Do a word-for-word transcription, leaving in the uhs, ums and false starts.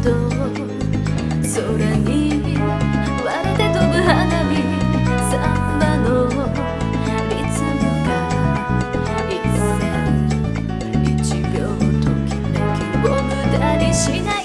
と空に割れて飛ぶ花火、サンバのリズムが一戦一秒ときめきを無駄にしない